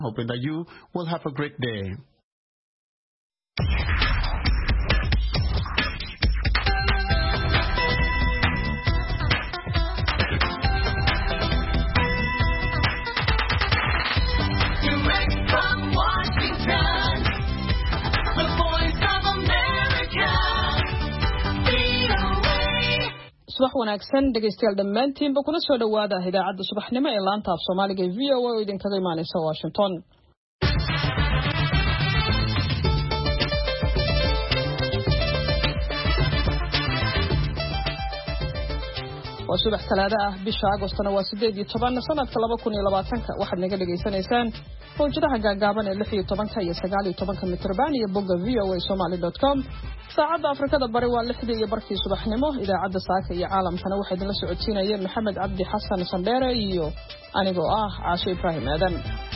Hoping that you will have a great day. Direct from Washington, the voice of America, VOA. subax wanaagsan dhegeystayaal dhammaantiinba kuna soo dhawaada idaacadda subaxnimo ee laanta af Soomaaliga ee VOA oo idinkaga imaanaysa Washington. waa subax talaado ah bisha Agoostana waa 18 sanadka 2020 waxaad naga dhageysanaysaan howjadaha gaagaaban ee 16 iyo 19 mitrban iyo bogga voasomali.com. saacadda Afrikada bari waa 6 iyo barkii subaxnimo. idaacadda saaka iyo caalamkana waxaa idinla socodsiinaya Maxamed Cabdi Xasan Sandheere iyo anigoo ah Caashe Ibrahim Aadan.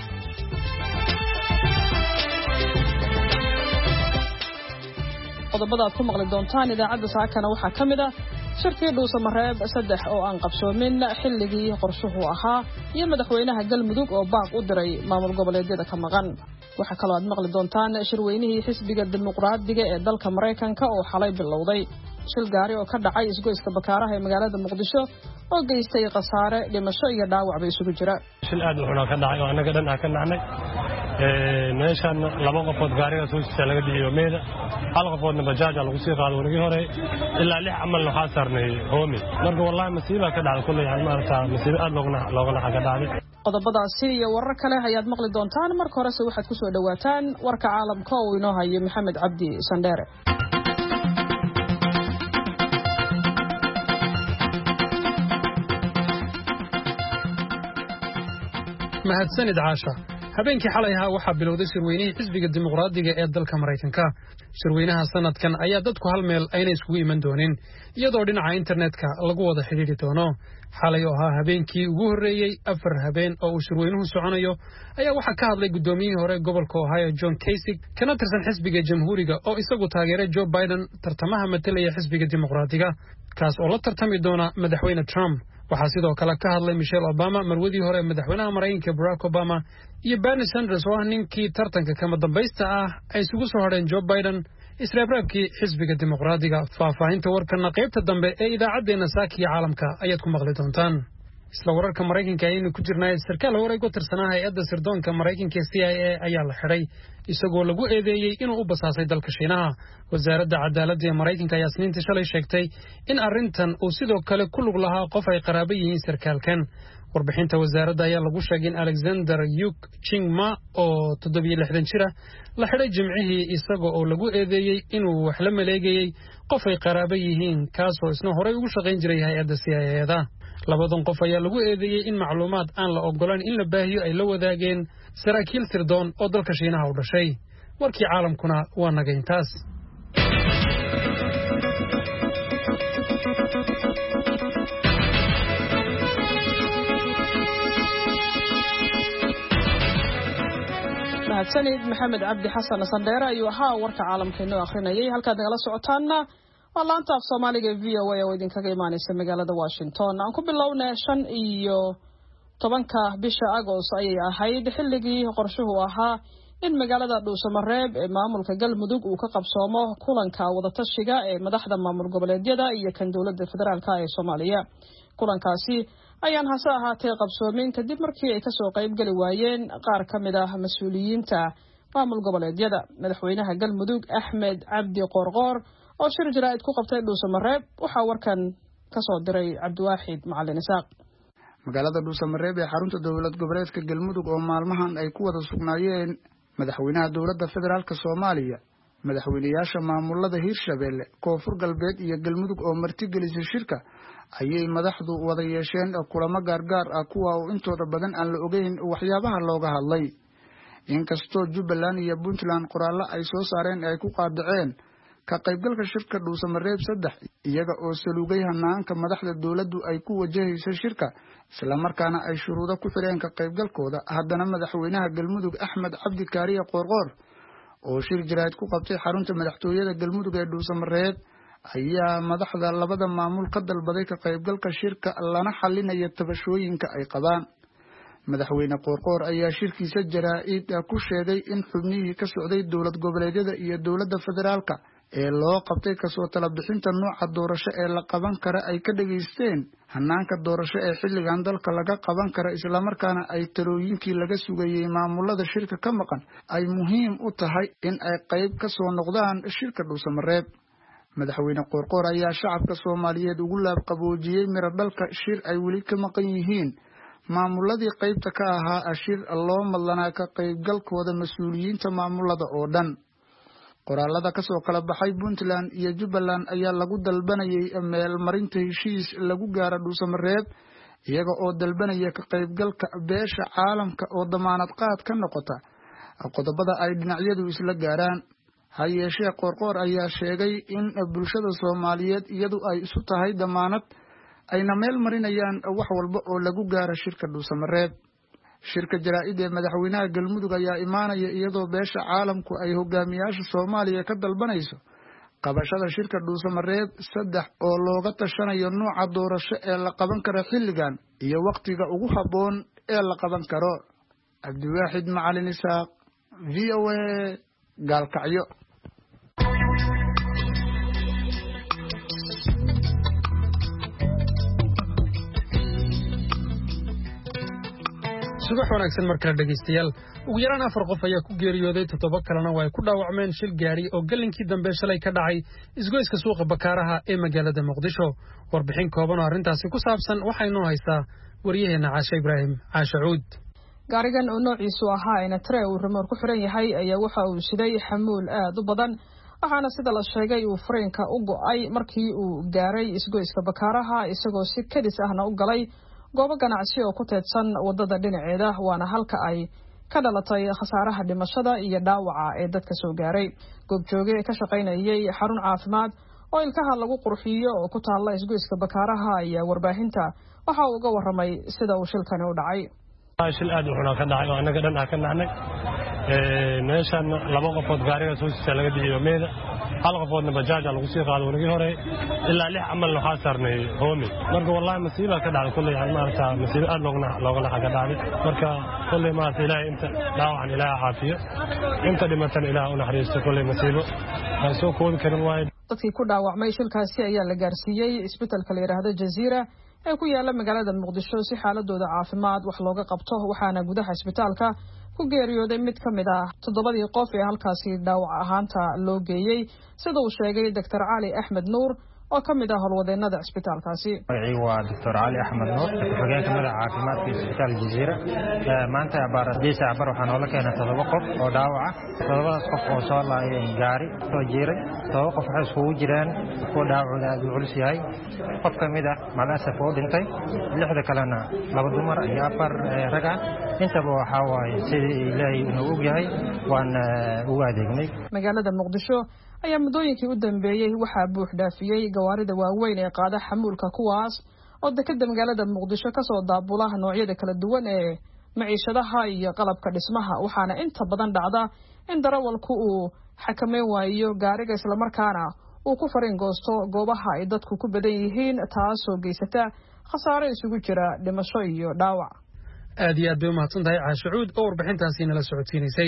qodobada aad ku maqli doontaan idaacadda saakana waxaa ka mid ah shirkii dhuusamareeb 3 oo aan qabsoomin xilligii qorshuhu ahaa iyo madaxweynaha galmudug oo baaq u diray maamul goboleedyada ka maqan. waxaa kaloo aad maqli doontaan shirweynihii xisbiga dimuqraadiga ee dalka Mareykanka oo xalay bilowday. shil gaari oo ka dhacay isgoyska Bakaaraha ee magaalada Muqdisho oo geystay khasaare dhimasho iyo dhaawac bay isugu jira. shil aad u xun ka dhacay oo anaga dhan ka nacnay meeshan laba qofood gaariga soo sii laga dhiyo meeda hal qofoodna bajaaj lagu sii qaado warigi hore ilaa 6 amal waxa saarnay hoomi marka wallahi masiiba ka dhacday kulli aan maarta masiiba aad looga ka dhacday. qodobadaasi iyo warar kale ayaad maqli doontaan. marka hore waxaad ku soo dhawaataan warka caalamka oo inoo hayo Maxamed Cabdi Sandheere. mahadsanid Caasha. habeenkii xalay ahaa waxaa bilowday shirweynihii xisbiga dimuqraadiga ee dalka Mareykanka. shirweynaha sanadkan ayaa dadku hal meel ayna isugu iman doonin iyadoo dhinaca internetka lagu wada xiriiri doono. xalay oo ahaa habeenkii ugu horreeyay 4 habeen oo uu shirweynuhu soconayo ayaa waxaa ka hadlay gudoomiyihii hore gobolka Ohio John Kasich kana tirsan xisbiga jamhuuriga oo isagu taageeray Joe Biden tartamaha matalaya xisbiga dimuqraadiga kaas oo la tartami doona madaxweyne Trump. waxaa sidoo kale ka hadlay Michelle Obama marwadii hore madaxweynaha Mareykanka Barack Obama iyo Bernie Sanders oo ninkii tartanka kama dambaysta ah ay isugu soo hadheen Joe Biden israabraabkii xisbiga dimuqraadiga. faahfaahinta warkana qaybta dambe ee idaacadeena saakiya caalamka ayaad ku maqli doontaan. isla wararka Mareykanka ayaynu ku jirnaa. sarkaal hore uga tirsanaa hay'adda sirdoonka Mareykanka CIA ayaa la xiray isagoo lagu eedeeyay inuu u basaasay dalka Shiinaha. wasaaradda cadaaladda ee Mareykanka ayaa Isniintii shalay sheegtay in arrintan uu sidoo kale ku lug lahaa qof ay qaraabo yihiin sarkaalkan. warbixinta wasaaradda ayaa lagu sheegay in Alexander Yuk Chingma oo 67 jir ah la xiray Jimcihii isagoo oo lagu eedeeyay inuu wax la maleegayay qof ay qaraabo yihiin kaasoo isna horey ugu shaqayn jiray hay'adda CIA-da. labadan qof ayaa lagu eedeeyay in macluumaad aan la ogolaan in la baahiyo ay la wadaageen saraakiil sirdoon oo dalka Shiinaha u dhashay. warkii caalamkuna waa naga intaas. mahadsanid Maxamed Cabdi Xasan Sandheere ayuu ahaa warka caalamka inoo akhrinayay. halkaad nagala socotaana waa laanta af Soomaaliga ee VOA oo idinkaga imaanaysa magaalada Washington. aan ku bilownay 15 bisha Agoost ayay ahayd xilligii qorshuhu ahaa in magaalada Dhuusamareeb ee maamulka Galmudug uu ka qabsoomo kulanka wada tashiga ee madaxda maamul goboleedyada iyo kan dawladda federaalka ee Soomaaliya. kulankaasi ayaan hase ahaatee qabsoomin kadib markii ay ka soo qayb gali waayeen qaar ka mid ah mas'uuliyiinta maamul goboleedyada. madaxweynaha Galmudug Axmed Cabdi Qoorqoor oo shir jaraa'id ku qabtay Dhuusamareeb waxaa warkan ka soo diray Cabdiwaaxid Macalin Isaaq. magaalada Dhuusamareeb ee xarunta dawlad goboleedka Galmudug oo maalmahan ay ku wada sugnaayeen madaxweynaha dawladda federaalka Soomaaliya, madaxweynayaasha maamulada Hirshabelle, Koonfur Galbeed iyo Galmudug oo martigelisay shirka ayay madaxdu wada yeesheen kulamo gaargaar ah kuwa oo intooda badan aan la ogeyn waxyaabaha looga hadlay. inkastoo Jubbaland iyo Puntland qoraallo ay soo saareen ay ku qaadaceen ka qaybgalka shirka Dhuusamareeb 3 iyaga oo saluugay hanaanka madaxda dawladdu ay ku wajahayso shirka isla markaana ay shuruudo ku xireen ka qaybgalkooda. haddana madaxweynaha Galmudug Axmed Cabdi Kaariye Qoorqoor oo shir jaraa'id ku qabtay xarunta madaxtooyada Galmudug ee Dhuusamareeb ayaa madaxda labada maamul ka dalbaday ka qaybgalka shirka lana xalinayo tabashooyinka ay qabaan. madaxweyne qoorqoor ayaa shirkiisa jaraa'id ku sheegay in xubnihii ka socday dowlad goboleedyada iyo dowladda federaalka ee loo qabtay kasoo tala bixinta nooca doorasho ee la qaban kara ay ka dhageysteen hanaanka doorasho ee xilligan dalka laga qaban kara islamarkaana ay talooyinkii laga sugayey maamulada shirka ka maqan ay muhiim u tahay in ay qayb ka soo noqdaan shirka dhuusamareeb madaxweyne qoorqoor ayaa shacabka Soomaaliyeed ugu laabqaboojiyay miro dhalka shir ay weli ka maqan yihiin maamuladii qaybta ka ahaa shir loo madlanaa ka qaybgalkooda mas'uuliyiinta maamulada oo dhan qoraalada ka soo kala baxay Puntland iyo Jubbaland ayaa lagu dalbanayay meel marinta heshiis lagu gaaro dhuusamareeb iyaga oo dalbanaya ka qaybgalka beesha caalamka oo damaanad qaad ka noqota qodobada ay dhinacyadu isla gaaraan hayeeshee qoorqoor ayaa sheegay in bulshada Soomaaliyeed iyadu ay isu tahay damaanad ayna meel marinayaan wax walba oo lagu gaaro shirka dhuusamareeb shirka jaraa'id ee madaxweynaha Galmudug ayaa imaanaya iyadoo beesha caalamku ay hogaamiyaasha Soomaaliya ka dalbanayso qabashada shirka dhuusamareeb 3 oo looga tashanayo nooca doorasho ee la qaban karo xilligan iyo waqtiga ugu haboon ee la qaban karo Abdiwaxid Macalin Isaaq VOA Gaalkacyo subax wanaagsan markale dhageystayaal ugu yaraan 4 qof ayaa ku geeriyooday 7 kalena way ku dhaawacmeen shil gaari oo galinkii dambe shalay ka dhacay isgoyska suuqa Bakaaraha ee magaalada Muqdisho warbixin kooban oo arintaasi ku saabsan waxay noo haysaa wariyaheena Caasha Ibraahim Caasha Cuud gaarigan oo noociisu ahaa in tray uu remote ku xiran yahay ayaa waxa uu siday xamuul aad u badan waxaana sida la sheegay uu fareenka u go'ay markii uu gaaray isgoyska Bakaaraha isagoo si kadis ahna u galay goobo ganacsi oo ku teedsan wadada dhinaceeda waana halka ay ka dhalatay khasaaraha dhimashada iyo dhaawaca ee dadka soo gaaray goobjooge ka shaqaynayay xarun caafimaad oo ilkaha lagu qurxiyo oo ku taala isgoyska Bakaaraha ayaa warbaahinta waxa uu uga waramay sida uu shilkani u dhacay shil aad u xun ka dhacay oo anaga dhan ka naxnay meeshan 2 qofood gaariga soo sii laga dhiyo meeda hal qofoodna bajaaj lagu sii qaado wanigi hore ilaa 6 amal waxa saarnay hoomi marka wallahi masiiba ka dhacay kulli aan maarta masiiba aad looga laxa ka dhacay marka kulli ma ilaahay inta dhaawacan ilaahay caafiyo inta dhimatan ilaahay u naxariisto kulli masiibo soo koobi karin waay dadkii ku dhaawacmay shilkaasi ayaa la gaarsiiyay isbitaalka la yiraahdo Jazeera ee ku yaala magaalada Muqdisho si xaaladooda caafimaad wax looga qabto waxaana gudaha isbitaalka ku geeriyooday mid ka mid ah 7 qof ee halkaasi dhaawac ahaanta loo geeyay sida uu sheegay Dr. Cali Ahmed Nuur oo ka mid ah howlwadeenada isbitaalkaasi waa Dr. Cali Ahmed Nuur xogeenka madaxa caafimaadka isbitaalka Jazeera maanta baaradiisa cabar waxaan oo la keenay 7 qof oo dhaawac ah 7 qof oo soo laayeen gaari soo jiiray 7 qof waxay isku jiraan oo dhaawacooda aad u culus yahay qof ka mid ah maalasaf oo dhintay 6 kalena 2 dumar iyo 4 rag ah intaba waxa waaye sidii Ilaahay uu og yahay waan u adeegnay magaalada Muqdisho ayaa mudooyinkii u dambeeyay waxa buux dhaafiyay gawaarida waaweyn ee qaada xamuulka kuwaas oo dekedda magaalada Muqdisho ka soo daabulaha noocyada kala duwan ee maciishadaha iyo qalabka dhismaha waxaana inta badan dhacda in darawalku uu xakameyn waayo gaariga isla markaana uu ku farin goosto goobaha ay dadku ku badan yihiin taasoo geysata khasaare isugu jira dhimasho iyo dhaawac aad iyo aad bay u mahadsantahay Caasha Cuud oo warbixintaasi nala socodsiinaysay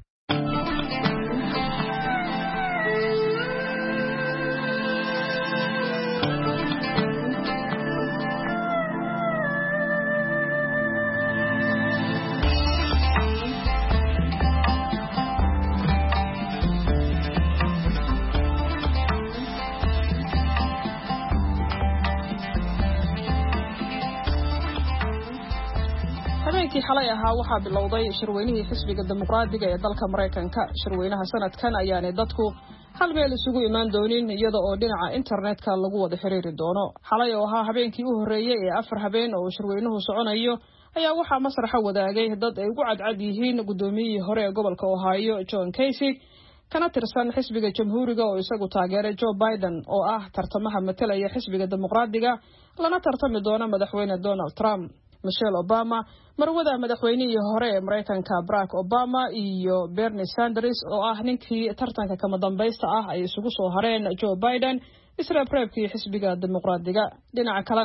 xalay ahaa waxa bilowday shirweynihii xisbiga dimuqraadiga ee dalka Mareykanka shirweynaha sanadkan ayaanay dadku hal meel isugu imaan doonin iyada oo dhinaca internetka lagu wada xiriiri doono xalay oo ahaa habeenkii u horeeyay ee 4 habeen oo shirweynuhu soconayo ayaa waxa masraxa wadaagay dad ay ugu cadcad yihiin gudoomiyihii hore ee gobolka Ohio John Kasich kana tirsan xisbiga jamhuuriga oo isagu taageeray Joe Biden oo ah tartamaha matalaya xisbiga dimuqraadiga lana tartami doona madaxweyne Donald Trump Michelle Obama marwada madaxweynihii hore ee Mareykanka Barack Obama iyo Bernie Sanders oo ah ninkii tartanka kama dambaysta ah ay isugu soo hareen Joe Biden isla preebkii xisbiga dimuqraadiga dhinaca kalena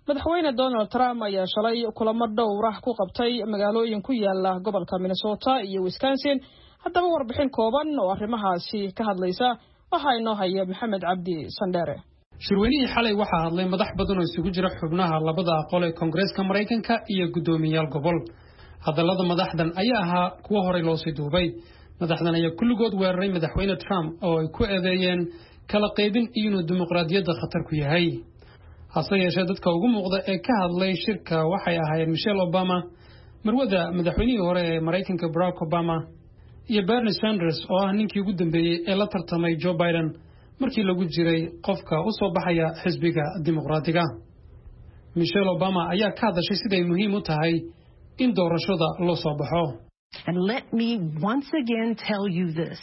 madaxweyne Donald Trump ayaa shalay kulamo dhowr ah ku qabtay magaalooyin ku yaala gobolka Minnesota iyo Wisconsin. haddaba warbixin kooban oo arrimahaasi ka hadlaysa waxa inoo haya Maxamed Cabdi Sandere. shirweynihii xalay waxaa hadlay madax badan oo isugu jira xubnaha labada aqal ee Koongareeska Mareykanka iyo guddoomiyaal gobol. hadallada madaxdan ayaa ahaa kuwa horey loo sii duubay. madaxdan ayaa kulligood weeraray madaxweyne Trump oo ay ku eedeeyeen kala qaybin inuu dimuqraadiyadda khatar ku yahay. hase yeeshee dadka ugu muuqda ee ka hadlay shirka waxay ahaayeen Michelle Obama, marwada madaxweynihii hore ee Mareykanka Barack Obama, iyo Bernie Sanders oo ah ninkii ugu dambeeyay ee la tartamay Joe Biden markii lagu jiray qofka u soo baxaya xisbiga dimuqraadiga. Michelle Obama ayaa ka hadashay siday muhiim u tahay in doorashada loo soo baxo. And let me once again tell you this.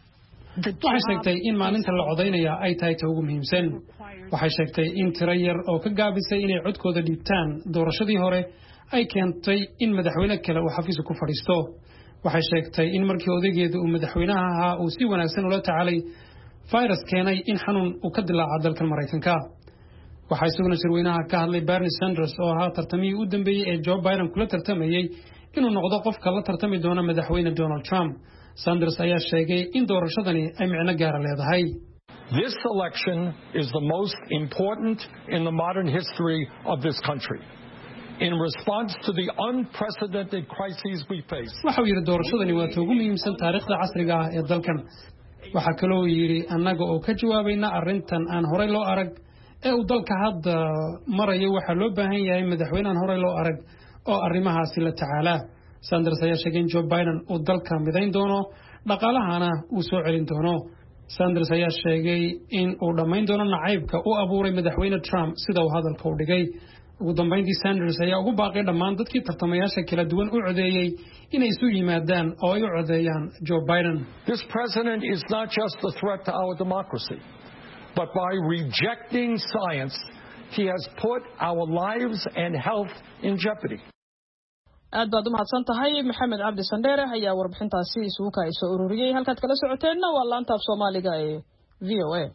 waxay sheegtay in maalinta la codaynaya ay tahay ta ugu muhiimsan. waxay sheegtay in tiro yar oo ka gaabisay inay codkooda dhiibtaan doorashadii hore ay keentay in madaxweyne kale uu xafiiska ku fadhiisto. waxay sheegtay in markii odaygeedu uu madaxweynaha ahaa uu si wanaagsan ula tacaalay virus keenay in xanuun uu ka dilaaca dalka Mareykanka. waxay isaguna shirweynaha ka hadlay Bernie Sanders oo ahaa tartamihii u dambeeyay ee Joe Biden kula tartamayay inuu noqdo qofka la tartami doona madaxweyne Donald Trump. Sanders ayaa sheegay in doorashadani ay micno gaar ah leedahay. This election is the most important in the modern history of this country. In response to the unprecedented crises we face. waxa uu yiri doorashadani waa ugu muhiimsan taariikhda casriga ah ee dalkan. waxa kale oo yiri annaga oo ka jawaabayna arrintan aan horey loo arag ee uu dalka hadda marayo waxa loo baahan yahay madaxweynahan horey loo arag oo arrimahaasi la tacaala. Sanders ayaa sheegay in Joe Biden uu dalka midayn doono dhaqaalahana uu soo celin doono. Sanders ayaa sheegay in uu dhamayn doono nacaybka uu abuuray madaxweyne Trump sida uu hadalka u dhigay. ugu dambeyntii Sanders ayaa ugu baaqay dhammaan dadkii tartamayaasha kala duwan u codeeyay inay isu yimaadaan oo ay u codeeyaan Joe Biden. This president is not just a threat to our democracy, but by rejecting science, he has put our lives and health in jeopardy. aad baad u mahadsan tahay Maxamed Cabdi Sandere ayaa warbixintaasi isugu kaayso ururiyay halkaad kala socoteenna waa laanta af Soomaaliga ee VOA.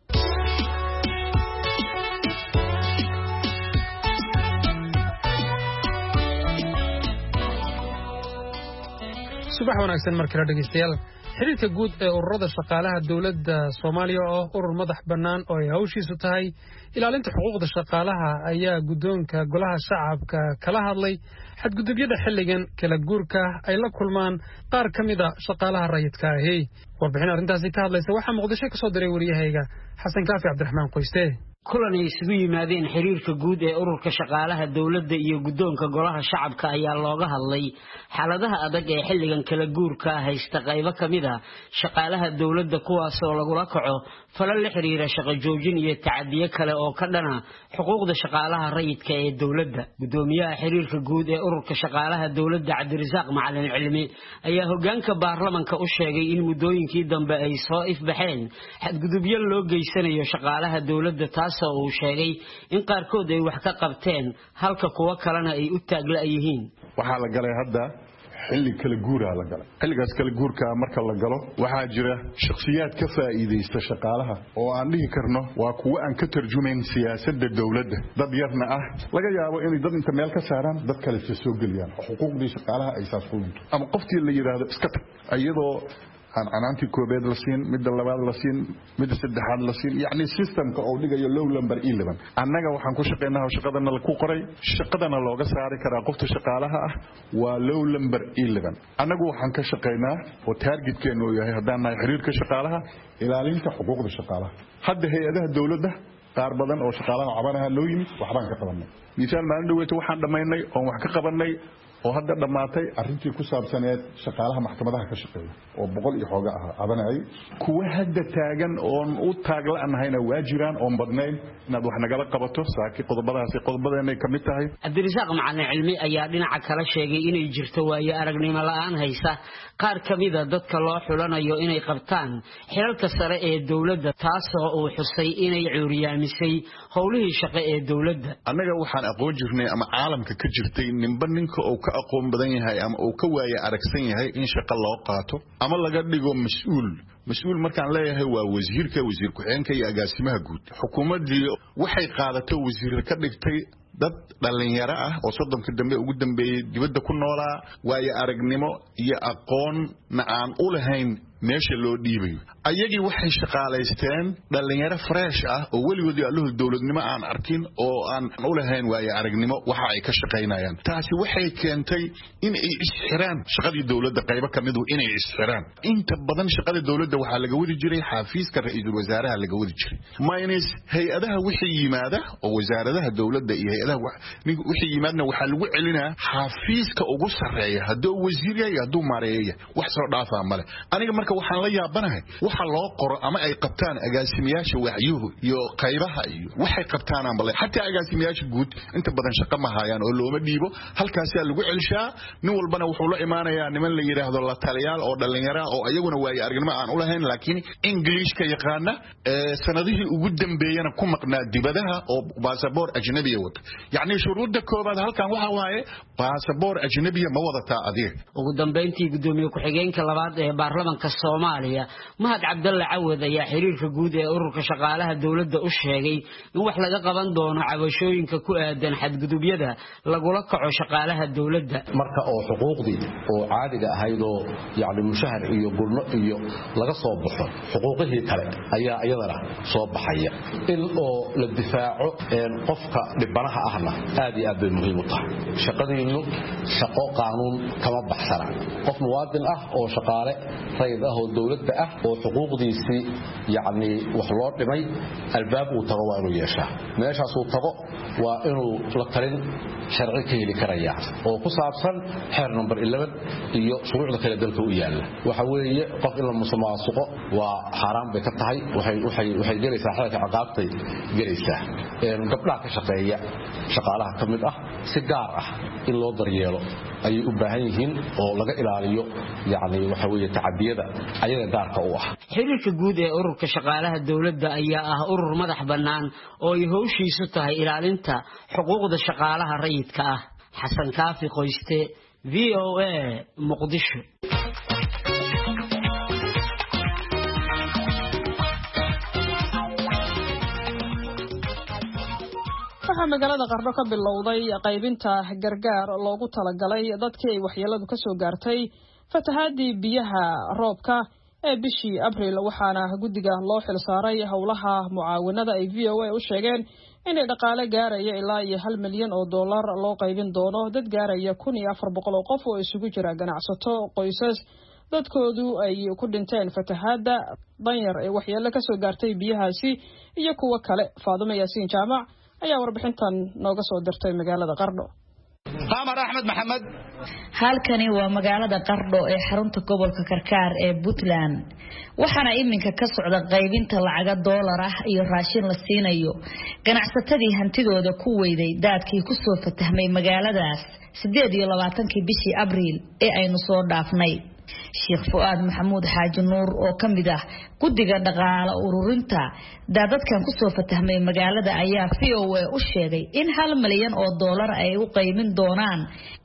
subax wanaagsan markale dhageystayaal. xiriirka guud ee ururada shaqaalaha dawladda Soomaaliya oo urur madax bannaan oo ay hawshiisu tahay ilaalinta xuquuqda shaqaalaha ayaa guddoonka golaha shacabka kala hadlay xadgudubyada xilligan kala guurka ay la kulmaan qaar ka mid ah shaqaalaha rayidka ahi. warbixin arrintaasi ka hadlaysa waxaa Muqdisho ka soo diray wariyahayga Xasan Kaafi Cabdiraxmaan Qoyste. kulan ay isugu yimaadeen xiriirka guud ee ururka shaqaalaha dawladda iyo guddoonka golaha shacabka ayaa looga hadlay xaaladaha adag ee xilligan kala guurka haysta qaybo kamid ah shaqaalaha dawladda kuwaas oo lagula kaco falal la xiriira shaqo joojin iyo tacadiyo kale oo ka dhana xuquuqda shaqaalaha rayidka ee dawladda. gudoomiyaha xiriirka guud ee ururka shaqaalaha dawladda Cabdirasaaq Macalin Cilmi ayaa hoggaanka baarlamaanka u sheegay in muddooyinkii dambe ay soo ifbaxeen xadgudubyo loo geysanayo shaqaalaha dawladda taasoo uu sheegay in qaarkood ay wax ka qabteen halka kuwa kalena ay u taagla yihiin. waxaa la galay hadda xilli kala guura la galay. xilligaas kala guurka marka la galo waxaa jira shakhsiyaad ka faa'iideysta shaqaalaha oo aan dhihi karno waa kuwa aan ka tarjumayn siyaasadda dawladda. dad yarna ah laga yaabo inay dad inta meel ka saaraan dad kale soo geliyaan xuquuqdii shaqaalaha ay saas ku lunto ama qofkii la yiraahdo iska tag iyadoo aan canaantii koobeed la siin midda labaad la siin midda saddexaad la siin yani systemka oo dhigayo low number 11 annaga waxaan ku shaqeynaa shaqadana la ku qoray shaqadana looga saari karaa qofta shaqaalaha ah waa low number 11 annagu waxaan ka shaqeynaa oo targetkeenu yahay haddaan nahay xiriirka shaqaalaha ilaalinta xuquuqda shaqaalaha. hadda hay'adaha dawladda qaar badan oo shaqaalaha cabanaha loo yimid waxbaan ka qabanay. misaal maalin dhaweeyta waxaan dhamaynay oo wax ka qabanay oo hadda dhamaatay arrintii ku saabsaneed shaqaalaha maxkamadaha ka shaqeeya oo 100 iyo xooga ah cabanay kuwa hadda taagan oo u taagla'anahayna waa jiraan oo badnayn inaad wax nagala qabato saaki qodobadaasi qodobadeena ka mid tahay. Cabdirasaaq Macalin Cilmi ayaa dhinaca kale sheegay inay jirto waayo aragnimo la'aan haysa qaar kamid ah dadka loo xulanayo inay qabtaan xilalka sare ee dawladda taasoo uu xusay inay cuuriyaamisay howlihii shaqo ee dawladda. annaga waxaan aqoon jirnay ama caalamka ka jirtay ninba ninka oo ka aqoon badan yahay ama uu ka waaya aragsan yahay in shaqo loo qaato ama laga dhigo mas'uul markaan leeyahay waa wasiir ku-xigeenka iyo agaasimaha guud. xukuumadii waxay qaadato wasiir ka dhigtay dad dhalinyaro ah oo soddonka dambe ugu dambeeyay dibadda ku noolaa waayo aragnimo iyo aqoon ma aan u lahayn meesha loo dhiibayo ayagii waxay shaqaalaysteen dhalinyaro fresh ah oo weligood allahu dawladnimo aan arkin oo aan u lahayn waayo aragnimo waxa ay ka shaqaynayaan taasi waxay keentay in ay isxiraan shaqadii dawladda qaybo kamid ah inay isxiraan inta badan shaqada dawladda waxa laga wadi jiray xafiiska ra'iisul wasaaraha laga wadi jiray minus hay'adaha wixii yimaada oo wasaaradaha dawladda iyo hay'adaha wixii yimaadna waxa lagu celinaa xafiiska ugu sareeya haduu wasiir yahay haduu maareeyo wax soo dhaafaa male aniga marka waxaan la yaabanahay waxa loo qoro ama ay qabtaan agaasimayaasha waxyuhu iyo qaybaha iyo waxay qabtaan ama xataa agaasimayaasha guud inta badan shaqo ma hayaan oo looma dhiibo halkaas ayaa lagu celshaa nin walbana wuxuu la imaanayaa niman la yiraahdo la taliyaal oo dhalinyaro oo ayaguna way aragnimo aan u lahayn laakiin English ka yaqaana sanadihii ugu dambeeyana ku maqnaa dibadaha oo passport ajnabi wata yaani shuruudda koobaad halkan waxa waaye passport ajnabi ma wadataa adiga ugu dambeyntii gudoomiye ku xigeenka labaad ee baarlamaanka Soomaaliya Mahad Cabdulla Cawad ayaa xiriirka guud ee ururka shaqaalaha dawladda u sheegay in wax laga qaban doono cabashooyinka ku aadan xadgudubyada lagula kaco shaqaalaha dawladda marka oo xuquuqdii oo caadiga ahayd oo yaani mushahar iyo gulno iyo laga soo baxo xuquuqihii kale ayaa iyadana soo baxaya in oo la difaaco qofka dhibanaha ahna aad iyo aad bay muhiim u tahay shaqadiinu shaqo qaanuun kama baxsana qof muwaadin ah oo shaqaale rayid ah oo dawladda ah oo xuquuqdiisii yaani wax loo dhimay albaab uu tago waa inuu yeeshaa meeshaas uu tago waa inuu la talin sharci ka heli karaya oo ku saabsan xeer number 11 iyo shuruucda kale dalka u yaala waxa weeye qof in la musuqmaasuqo waa xaraam bay ka tahay waxay gelaysaa xalka ciqaabtay gelaysaa gabdhaha ka shaqeeya shaqaalaha kamid ah si gaar ah in loo daryeelo ay u baahan yihiin oo laga ilaaliyo yaani waxa weeye tacadiyada ayaga gaarka u ah xiriirka guud ee ururka shaqaalaha dawladda ayaa ah urur madax bannaan oo ay hawshiisu tahay ilaalinta xuquuqda shaqaalaha rayidka ah Xasan Kaafi Qoyste VOA Muqdisho waxaa magaalada Qardho ka bilowday qaybinta gargaar loogu talagalay dadkii ay waxyeeladu ka soo gaartay fatahaadii biyaha roobka ee bishii Abriil waxaana guddiga loo xil saaray howlaha mucaawinada ay VOA u sheegeen inay dhaqaale gaaraya ilaa $1 milyan loo qaybin doono dad gaaraya 1400 qof oo isugu jira ganacsato qoysas dadkoodu ay ku dhinteen fatahaada danyar ee waxyeelo ka soo gaartay biyahaasi iyo kuwa kale Faadimo Yaasiin Jaamac ayaa warbixintan nooga soo dirtay magaalada Qardho Qamar Ahmed Maxamed halkani waa magaalada Qardho ee xarunta gobolka Karkaar ee Puntland waxaana iminka ka socda qaybinta lacag dollar ah iyo raashin la siinayo ganacsatadii hantidooda ku weyday daadkii ku soo fatahmay magaaladaas 28 bishii Abriil ee aynu soo dhaafnay Sheikh Fuad Maxamuud Xaaji Nuur oo kamid ah guddiga dhaqaale ururinta dadkan ku soo fatahmay magaalada ayaa VOA u sheegay in $1 milyan ay u qaymin doonaan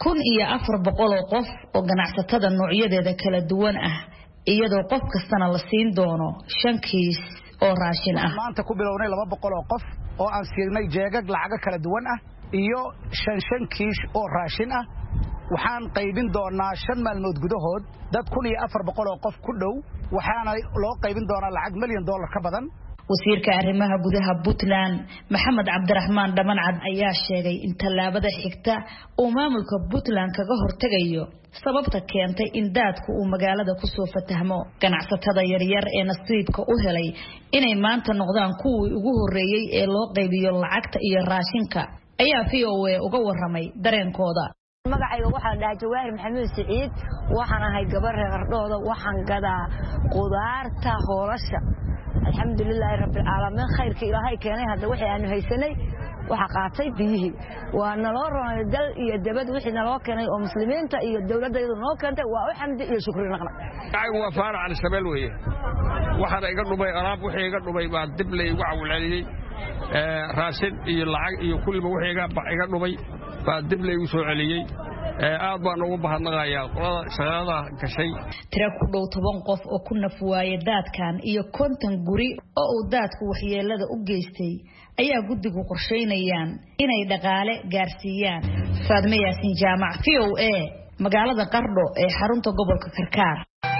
1400 qof oo ganacsatada noocyadeeda kala duwan ah iyadoo qof kastana la siin doono 5 kiis oo raashin ah maanta ku bilownay 200 qof oo aan siinay jeegag lacag kala duwan ah iyo 5 kiis oo raashin ah waxaan qaybin doonaa 5 maalmood gudahood dad 1400 qof ku dhow waxaana loo qaybin doonaa lacag $1 milyan ka badan wasiirka arrimaha gudaha Puntland Maxamed Cabdiraxmaan Dhamancad ayaa sheegay in tallaabada xigta uu maamulka Puntland kaga hortagayo sababta keentay in daadku uu magaalada ku soo fatahmo ganacsatada yaryar ee nasiibka u helay inay maanta noqdaan kuwii ugu horeeyay ee loo qaybiyo lacagta iyo raashinka ayaa VOA uga waramay dareenkooda magacayga waxaa dhahay Jawaahir Maxamed Saciid waxaan ahay gabar reer Qardhooda waxaan gadaa qudaarta hoolasha alxamdulillaah rabbil caalamiin khayrka ilaahay keenay hadda wixii aanu haysanay waxa qaatay biyihii waa naloo roonay dal iyo dabad wixii naloo keenay oo muslimiinta iyo dawladda noo keentay waa u xamdi iyo shukri naqna aygu waa faarac al shabeel weeye waxaan iga dhumay alaab wixii iga dhumay baa dib lay ugu cawlceliyay raashin iyo lacag iyo kulliba wixii iga dhumay baa dib lay ugu soo celiyay aad baan ugu bahadnaqayaa qolada shaqada gashay tira ku dhow 10 qof oo ku naf waayay daadkan iyo 50 guri oo uu daadku waxyeelada u geystay ayaa guddigu qorsheynayaan inay dhaqaale gaarsiiyaan. Faadme Yaasin Jaamac VOA magaalada Qardho ee xarunta gobolka Karkaar.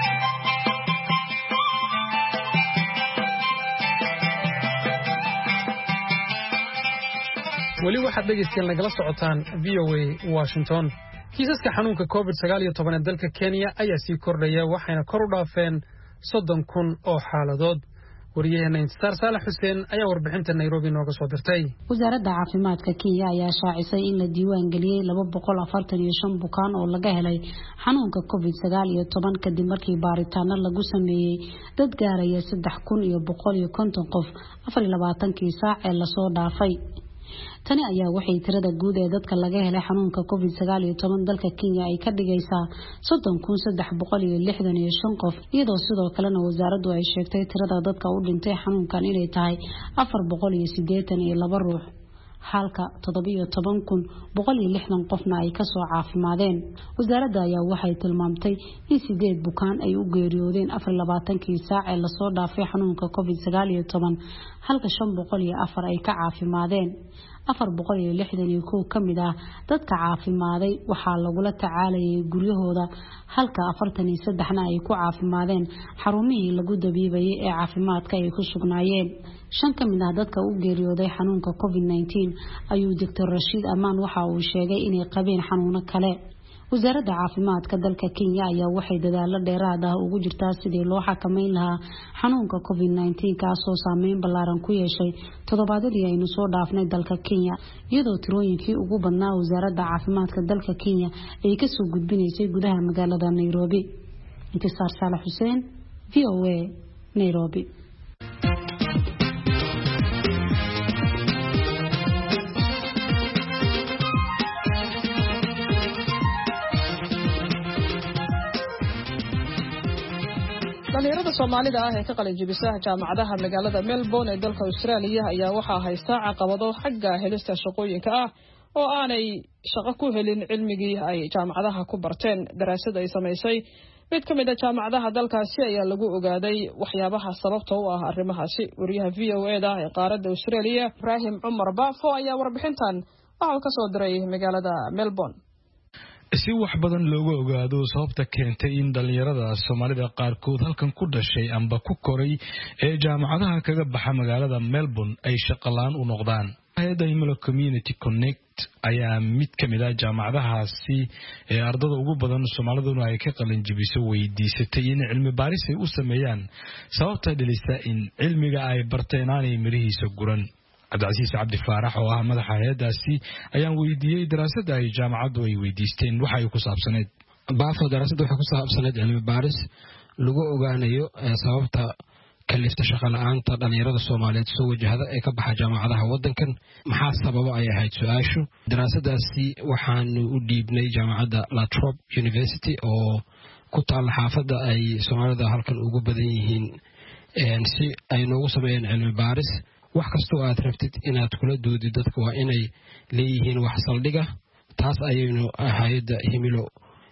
weli waxaad dhegeystayaal nagala socotaan VOA Washington. kiisaska xanuunka COVID-19 ee dalka Kenya ayaa sii kordhaya waxayna kor u dhaafeen 30,000 oo xaaladood. wariyaheena Intisaar Saalax Xuseen ayaa warbixinta Nairobi nooga soo dirtay. wasaaradda caafimaadka Kenya ayaa shaacisay in la diiwaan geliyay 245 bukaan oo laga helay xanuunka COVID-19 kadib markii baaritaano lagu sameeyay dad gaaraya 3,150 qof 24 saac ee la soo dhaafay. tani ayaa waxay tirada guud ee dadka laga helay xanuunka COVID-19 dalka Kenya ay ka dhigaysaa 30,365 qof iyadoo sidoo kalena wasaaraddu ay sheegtay tirada dadka u dhintay xanuunkan inay tahay 482 ruux halka 17,160 qofna ay ka soo caafimaadeen. wasaaradda ayaa waxay tilmaamtay in 8 bukaan ay u geeriyoodeen 24 saac ee la soo dhaafay xanuunka COVID-19 halka 504 ay ka caafimaadeen. 461 kamid ah dadka caafimaaday waxaa lagula tacaalayay guryahooda halka 43na ay ku caafimaadeen xarumihii lagu dabiibayay ee caafimaadka ay ku sugnaayeen. 5 kamid ah dadka u geeriyooday xanuunka COVID-19 ayuu Dr. Rashid Amaan waxa uu sheegay inay qabeen xanuuno kale. wasaaradda caafimaadka dalka Kenya ayaa waxay dadaalo dheeraad ah ugu jirtaa sidii loo xakameyn lahaa xanuunka COVID-19 kaasoo saameyn ballaaran ku yeeshay toddobaadyadii aynu soo dhaafnay dalka Kenya iyadoo tirooyinkii ugu badnaa wasaaradda caafimaadka dalka Kenya ay ka soo gudbinaysay gudaha magaalada Nairobi. Intisaar Saalax Xuseen VOA Nairobi. dhalinyarada Soomaalida ah ee ka qalin jabisa jaamacadaha magaalada Melbourne ee dalka Australia ayaa waxaa haysta caqabado xagga helista shaqooyinka ah oo aanay shaqo ku helin cilmigii ay jaamacadaha ku barteen. daraasad ay samaysay mid ka mid ah jaamacadaha dalkaasi ayaa lagu ogaaday waxyaabaha sababta u ah arrimahaasi. wariyaha VOA ee qaaradda Australia Ibrahim Umar Bafo ayaa warbixintan waxa ka soo diray magaalada Melbourne. si wax badan looga ogaado sababta keentay in dhalinyarada Soomaalida qaarkood halkan ku dhashay amba ku koray ee jaamacadaha kaga baxa magaalada Melbourne ay shaqalaan u noqdaan. hay'adda Himilo Community Connect ayaa mid ka mid ah jaamacadahaasi ee ardada ugu badan Soomaaliduna ay ka qalin jabiso weydiisatay in cilmi baaris ay u sameeyaan sababta dhalisa in cilmiga ay barteen aanay mirihiisa guran. Cabdicasiis Cabdi Faarax oo ah madaxa hay'adaasi ayaan weydiiyay daraasadda ay jaamacaddu ay weydiisteen waxa ay ku saabsaneed. Baafo daraasadda waxa ku saabsaneed cilmi baaris lagu ogaanayo sababta kalifta shaqo la'aanta dhalinyarada Soomaaliyeed soo wajahda ee ka baxa jaamacadaha wadankan maxaa sababa ay ahayd su'aashu. daraasaddaasi waxaan u dhiibnay jaamacadda La Trobe University oo ku taal xaafadda ay Soomaalida halkan ugu badan yihiin si ay noogu sameeyaan cilmi baaris. wax kastoo aad rabtid inaad kula doodid dadka waa inay leeyihiin wax saldhiga. taas ayaynu hay'adda Himilo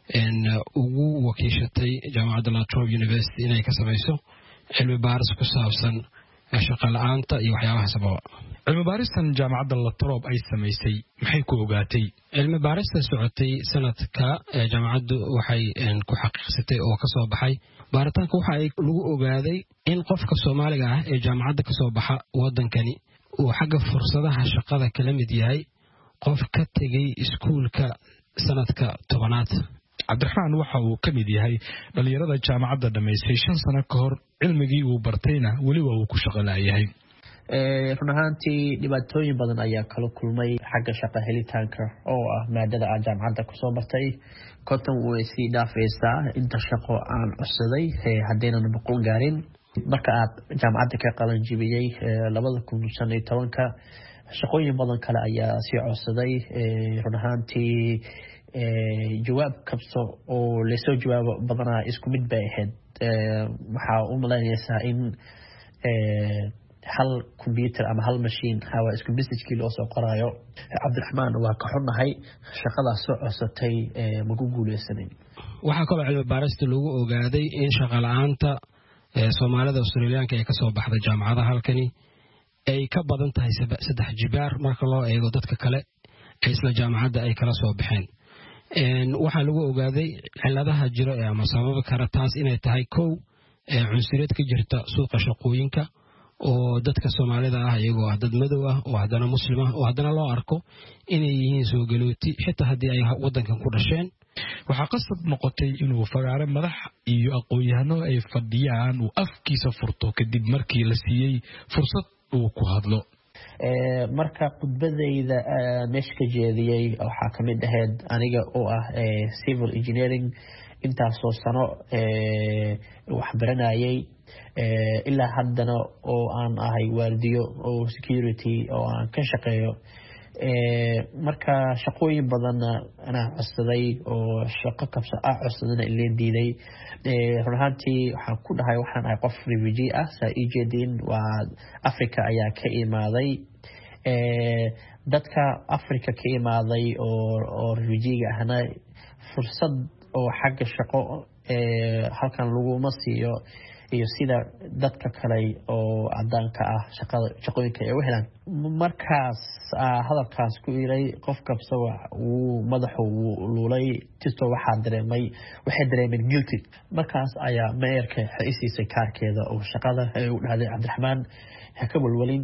ugu wakiishatay jaamacadda La Trobe University inay ka samayso cilmi baaris ku saabsan shaqo la'aanta iyo waxyaabaha sababa. cilmi baaristan jaamacadda La Trobe ay samaysay maxay ku ogaatay? cilmi baarista socotay sanadka jaamacaddu waxay ku xaqiiqsatay oo ka soo baxay baaritaanka waxa ay lagu ogaaday in qofka Soomaaliga ah ee jaamacadda ka soo baxa wadankani uu xagga fursadaha shaqada kala mid yahay qof ka tagay iskuulka sanadka 10aad. Cabdiraxmaan waxa uu ka mid yahay dhalinyarada jaamacadda dhameysay 5 sano ka hor cilmigii uu bartayna wali waa uu ku shaqo laayahay. run ahaantii dhibaatooyin badan ayaa kala kulmay xagga shaqo helitaanka oo ah maadada aan jaamacadda ku soo bartay. konton way sii dhaafaysaa inta shaqo aan codsaday haddaynan boqol gaarin. marka aad jaamacadda ka qalin jibiyay 2015 shaqooyin badan kale ayaa sii codsaday. run ahaantii jawaab kabso oo lasoo jawaabo badanaa isku mid bay ahayd. waxaa u malaynaysaa in hal computer ama hal machine hawa isku message-kii loo soo qoraayo. Cabdiraxmaan waa ka xunnahay shaqadaas soo codsatay ma ku guuleysanin. waxaa kaloo cilmi baarista lagu ogaaday in shaqo la'aanta Soomaalida Australiyaanka ee ka soo baxda jaamacadaha halkani ay ka badan tahay 3 jibaar marka loo eego dadka kale ee isla jaamacadda ay kala soo baxeen. waxaa lagu ogaaday ciladaha jira ee ama sabab kara taas inay tahay kow cunsuriyad ka jirta suuqa shaqooyinka oo dadka Soomaalida ah iyagoo dad madow ah oo haddana muslim ah oo haddana loo arko inay yihiin soo galooti xitaa haddii ay wadankan ku dhasheen. waxaa qasab noqotay inuu fagaare madax iyo aqoon-yahano ay fadhiyaan uu afkiisa furto kadib markii la siiyey fursad uu ku hadlo. marka khudbadayda meesha ka jeediyey waxaa ka mid ahayd aniga oo ah civil engineering intaasoo sano wax baranayay ilaa haddana oo aan ahay waardiyo oo security oo aan ka shaqeeyo. marka shaqooyin badan anaa codsaday oo shaqo kabsa codsadana ileen diiday. run ahaantii waxaan ku dhahay waxaan ahay qof refugee ah saa ii jeedin waa Africa ayaa ka imaaday. dadka Africa ka imaaday oo refugee ahna fursad oo xagga shaqo halkan laguma siiyo iyo sida dadka kale oo cadaanka ah shaqooyinka ay u helaan. markaas hadalkaas ku iray qof kabsa uu madaxu luulay tisto waxay dareemeen guilty. markaas ayaa mayorka xisiisay kaarkeeda oo shaqada ay u dhahday Cabdiraxmaan ha ka walwalin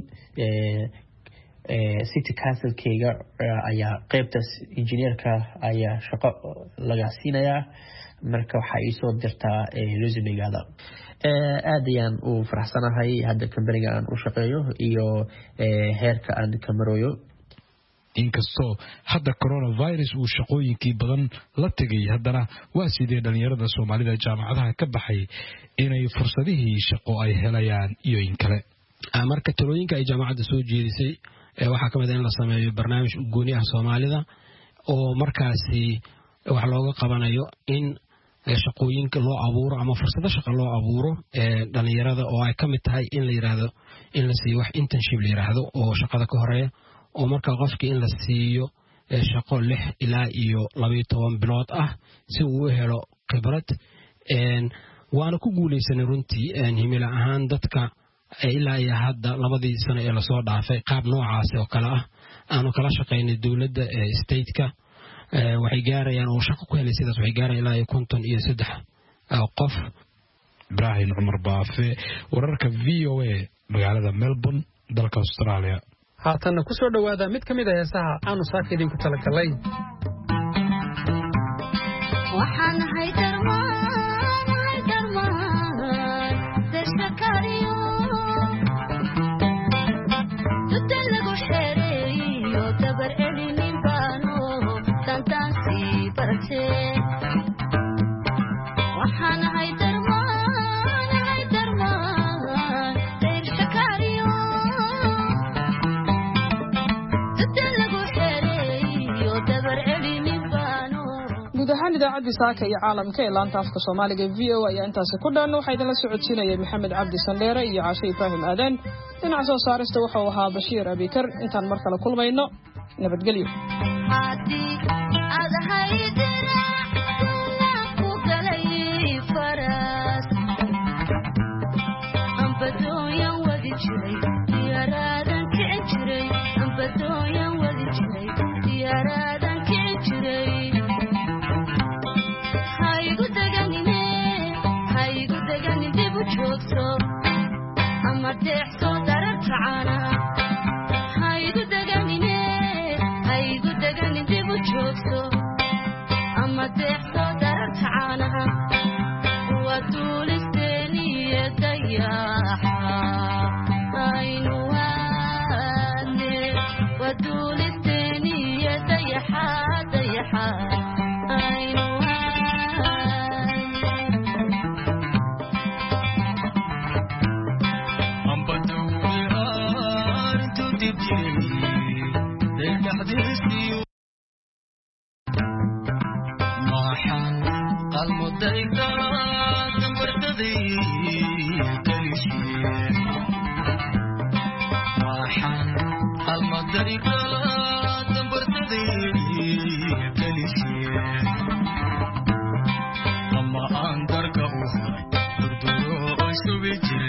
city council-keyga ayaa qaybta engineerka ayaa shaqo laga siinayaa marka waxa ay soo dirtaa resume-gaada. aad ayaan u faraxsanahay hadda company-ga aan u shaqeeyo iyo heerka aan ka marayo. inkastoo hadda coronavirus uu shaqooyinkii badan la tegay haddana waa sidee dhalinyarada Soomaalida jaamacadaha ka baxay inay fursadihii shaqo ay helayaan iyo in kale. marka talooyinka ay jaamacadda soo jeedisay waxaa ka mid ah in la sameeyo barnaamij gooni ah Soomaalida oo markaasi wax looga qabanayo in shaqooyinka loo abuuro ama fursado shaqo loo abuuro dhalinyarada oo ay ka mid tahay in la yiraahdo in la siiyo wax internship la yiraahdo oo shaqada ka horeeya oo marka qofkii in la siiyo shaqo 6 ilaa iyo 12 bilood ah si uu u helo khibrad. waana ku guuleysanay runtii himila ahaan dadka ilaa iyo hadda 2 sano ee la soo dhaafay qaab noocaas oo kala ah aanu kala shaqeynay dawladda state-ka waxay gaarayaan oo shaqo ku helay sidaas waxay gaarayaan ilaa 53 qof. Ibrahim Umar Baafe wararka VOA magaalada Melbourne dalka Australia. haatan ku soo dhawaada mid kamid ah heesaha aanu saakidin ku talagalay. waxaan ahay darmaan dashakariyo dadal lagu xereeyo dabar elinin baano dantaansi barate. waxaan ahay darmaan dashakariyo dadal lagu xereeyo dabar elinin baano. guud ahaan idaacadii saaka iyo caalamka ee laanta afka Soomaaliga VOA ayaa intaasi ku dhan. waxaa idinla socodsiinayay Maxamed Cabdi Sandheere iyo Caashe Ibrahim Aadan. dhinaca soo saarista waxa uu ahaa Bashiir Abikar. intaan mar kale kulmayno nabadgelyo. subi jira